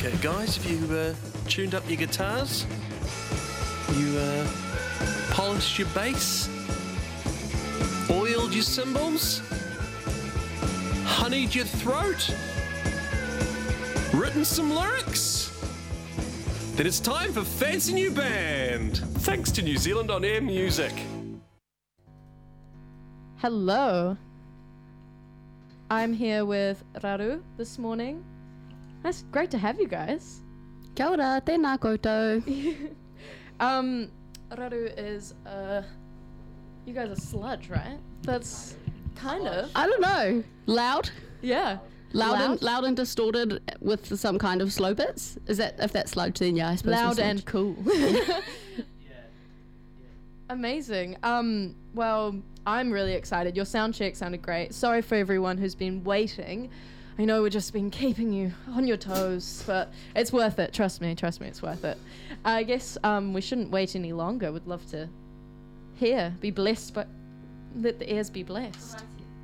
Okay, guys, have you tuned up your guitars? You polished your bass? Oiled your cymbals? Honeyed your throat? Written some lyrics? Then it's time for Fancy New Band, thanks to New Zealand On Air Music. Hello. I'm here with Raru this morning. That's great to have you guys. Kia ora, tēnā koutou. Raru is you guys are sludge, right? That's kind of. I don't know. Loud? Yeah. Loud and distorted with some kind of slow bits? Is that, if that's sludge, then yeah, I suppose. Loud it's sludge. and cool. Amazing. Well, I'm really excited. Your sound check sounded great. Sorry for everyone who's been waiting. I know we've just been keeping you on your toes, but it's worth it. Trust me, it's worth it. I guess we shouldn't wait any longer. We'd love to be blessed, but let the ears be blessed.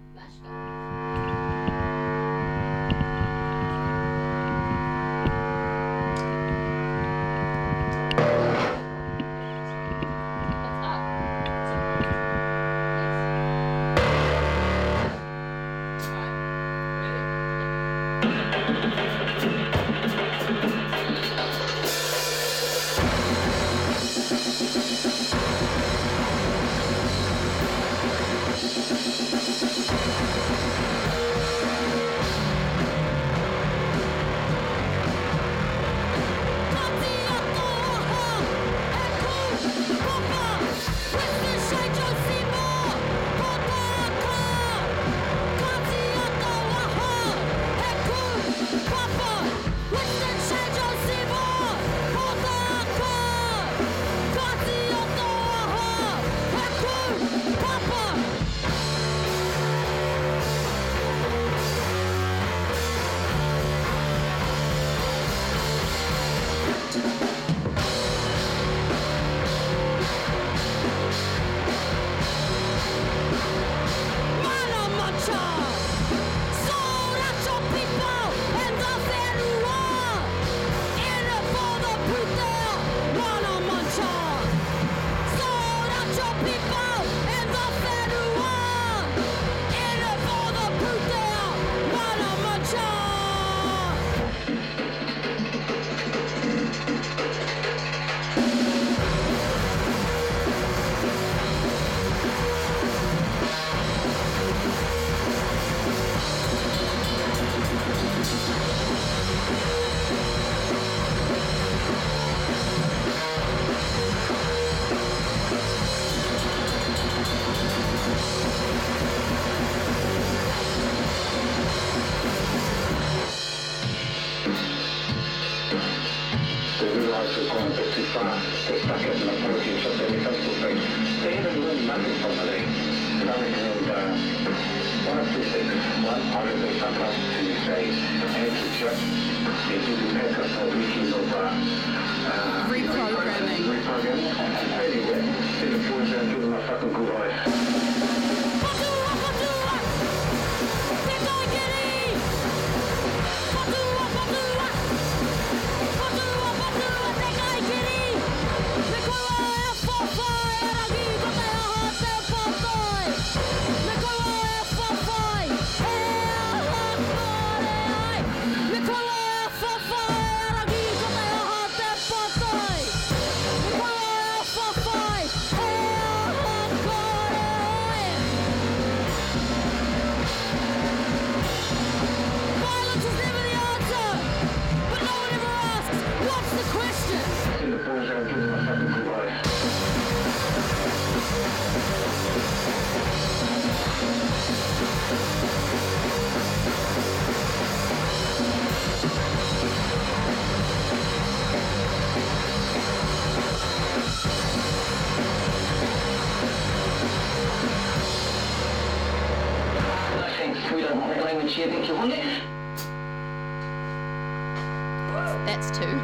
That's two.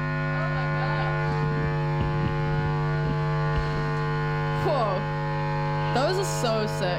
Whoa. Those are so sick.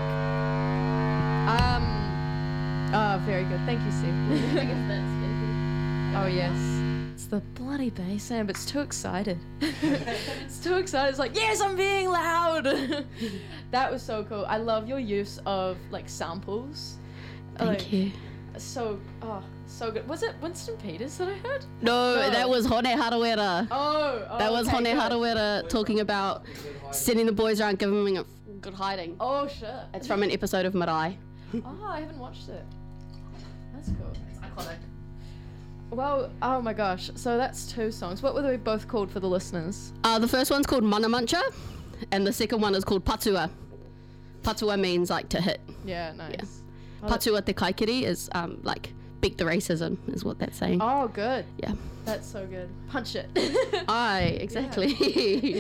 Very good. Thank you, Sue. I guess that's Oh, yes. It's the bloody bass amp. It's too excited. It's too excited. It's like, yes, I'm being loud. That was so cool. I love your use of like samples. Thank you. So good. Was it Winston Peters that I heard? No, that was Hone Harawira. Oh, That was okay, Hone good. Harawira talking about sending the boys around, giving them a good hiding. Oh shit. It's from an episode of Marae. Oh, I haven't watched it. That's cool. It's iconic. Well, oh my gosh. So that's 2 songs. What were they both called for the listeners? The first one's called Mana Mancha, and the second one is called Patua. Patua means like to hit. Yeah, nice. Yeah. Oh, Patua te kaikiri is like beat the racism, is what that's saying. Oh, good. Yeah. That's so good. Punch it. Aye, exactly.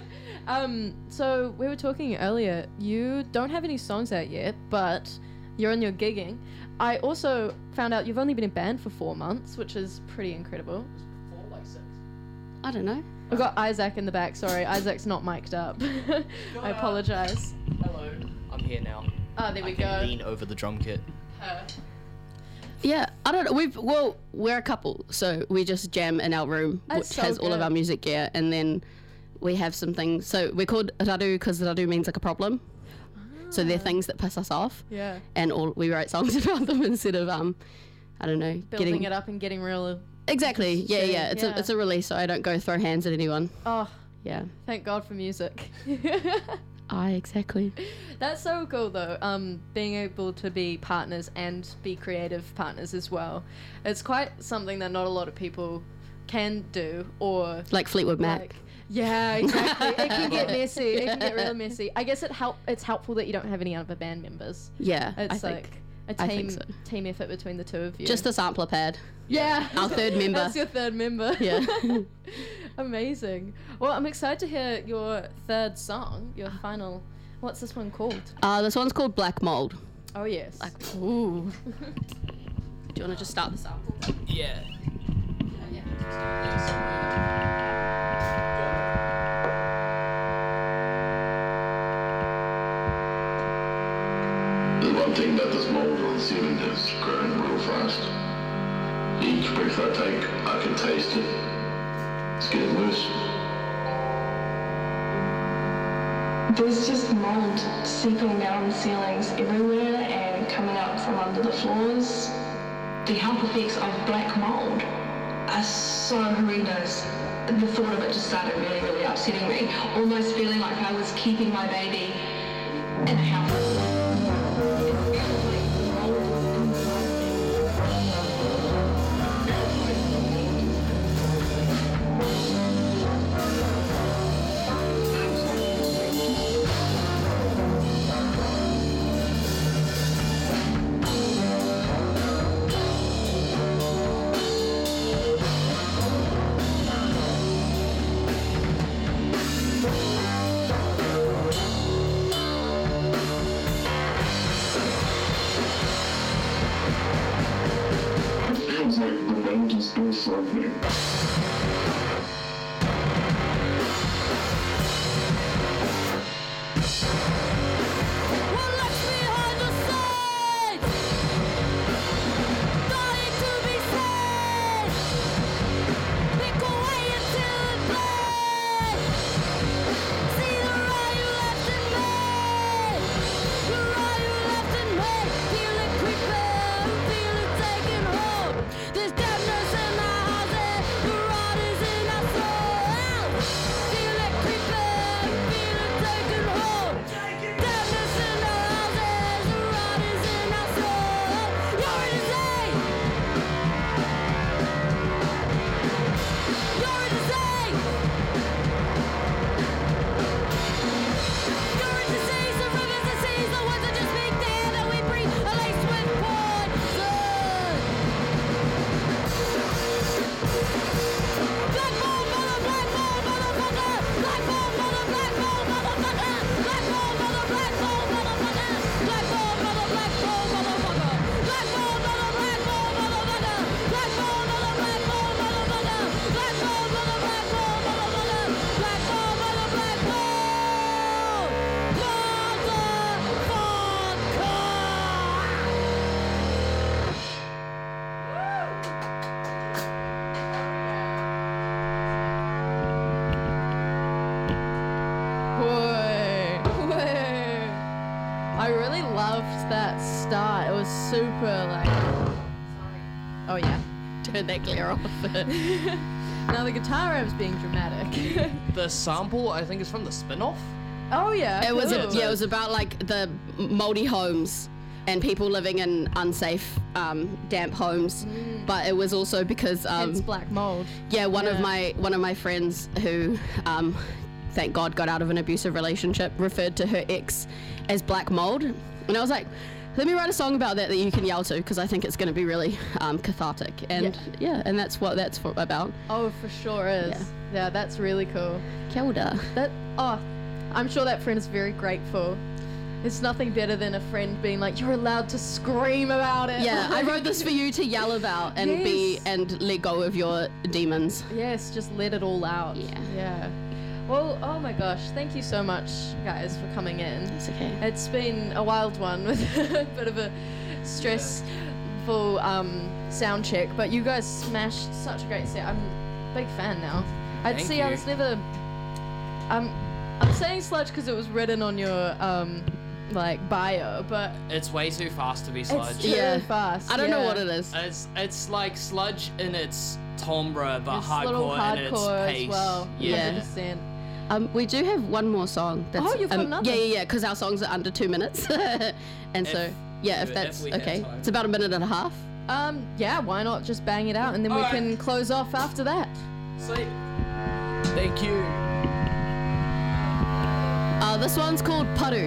So we were talking earlier. You don't have any songs out yet, but you're on your gigging. I also found out you've only been in band for 4 months, which is pretty incredible. I don't know. We've got Isaac in the back. Sorry, Isaac's not mic'd up. I apologize. Hello. I'm here now. Oh, there we I can go. lean over the drum kit. Yeah, I don't know. We're a couple, so we just jam in our room, That's which so has all of good. our music gear, and then we have some things. So we're called raru because raru means like a problem. So they're things that piss us off, Yeah. and we write songs about them instead of I don't know, Building it up and getting real. Exactly. Yeah, Shitty, yeah. yeah. It's a release, so I don't go throw hands at anyone. Oh, Yeah. thank God for music. Aye, exactly. That's so cool though. Being able to be partners and be creative partners as well. It's quite something that not a lot of people can do or Like Fleetwood Mac. like. Yeah, exactly. It can get messy. It can get real messy. I guess it's helpful that you don't have any other band members. Yeah, It's I like think. a I team think so. team effort between the 2 of you. Just a sampler pad. yeah. Our third member. That's your third member. Yeah. Amazing. Well, I'm excited to hear your 3rd song, your final. What's this one called? This one's called Black Mold. Oh yes. Ooh. Do you want to just start the sample? Yeah. The one thing about this mold on the cylinder's growing real fast. Each breath I take, I can taste it. It's getting worse. There's just mold seeping down the ceilings everywhere and coming up from under the floors. The health effects of black mold are so horrendous. The thought of it just started really, really upsetting me. Almost feeling like I was keeping my baby in a house. It feels like the mold is inside me. super like. Oh yeah. Turn that glare off. Now the guitar amp's being dramatic. The sample, I think, is from the spin-off. Oh yeah. It was cool. it was about like the mouldy homes and people living in unsafe, damp homes. But it was also because Hence black mold. one of my friends who thank God got out of an abusive relationship referred to her ex as black mold, and I was like, let me write a song about that you can yell to, because I think it's going to be really cathartic. And and that's what that's about. Oh, for sure is. Yeah, that's really cool. Kia ora. I'm sure that friend is very grateful. It's nothing better than a friend being like, you're allowed to scream about it. Yeah, I wrote this for you to yell about and and let go of your demons. Yes, just let it all out. Yeah. Well, oh my gosh, thank you so much, guys, for coming in. It's okay. It's been a wild one with a bit of a stressful sound check, but you guys smashed such a great set. I'm a big fan now. I was never. I'm saying sludge because it was written on your bio, but It's way too fast to be sludge. it's too fast. I don't know what it is. It's like sludge in its timbre, but It's a little hardcore in its hardcore pace. as well. Yeah. 100%. We do have one more song. That's, you've got another? Yeah, because our songs are under 2 minutes. And so, if that's we have okay. time. It's about 1.5 minutes. Yeah, why not just bang it out and then we Alright. can close off after that. Sweet. Thank you. This one's called Paru.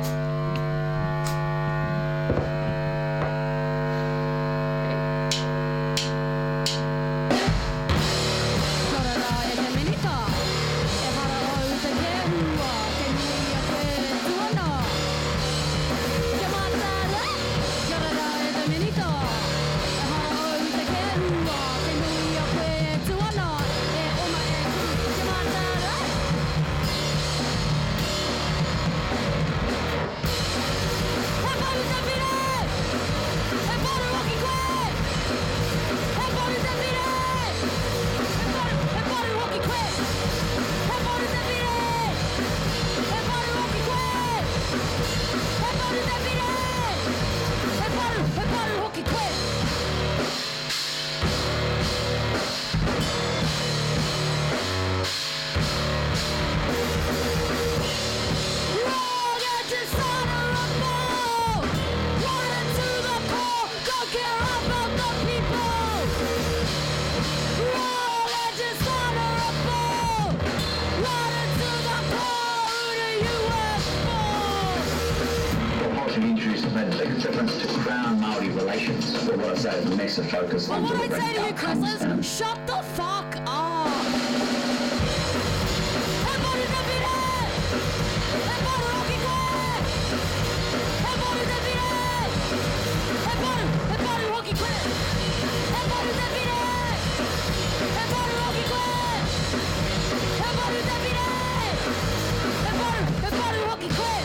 To focus on What I delivering say to you, outcomes. Chris, shut the fuck up! Everybody defeated! Everybody rocking quick! Everybody defeated! Everybody rocking quick! Everybody defeated! Everybody rocking quick! Everybody defeated! Everybody rocking quick!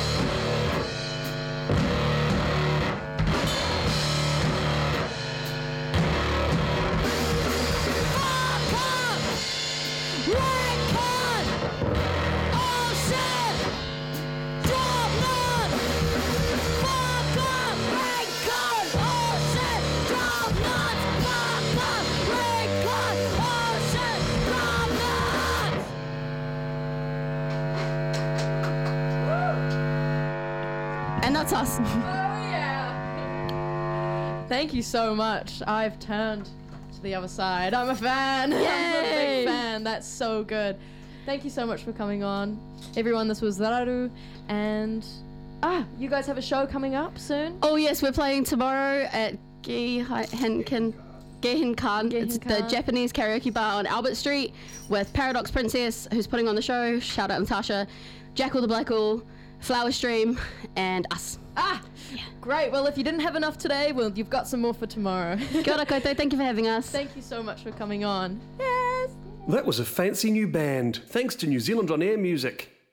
And that's us. Oh yeah. Thank you so much. I've turned to the other side. I'm a fan. I'm a big fan. That's so good. Thank you so much for coming on. Everyone, this was Raru, and you guys have a show coming up soon? Oh yes, we're playing tomorrow at Gehinkan. It's the Japanese karaoke bar on Albert Street with Paradox Princess, who's putting on the show. Shout out Natasha, Jackal the Blackall, Flower Stream, and us. Great. Well, if you didn't have enough today, well, you've got some more for tomorrow. Kia ora koutou, thank you for having us. Thank you so much for coming on. Yes. That was a fancy new band, thanks to New Zealand On Air Music.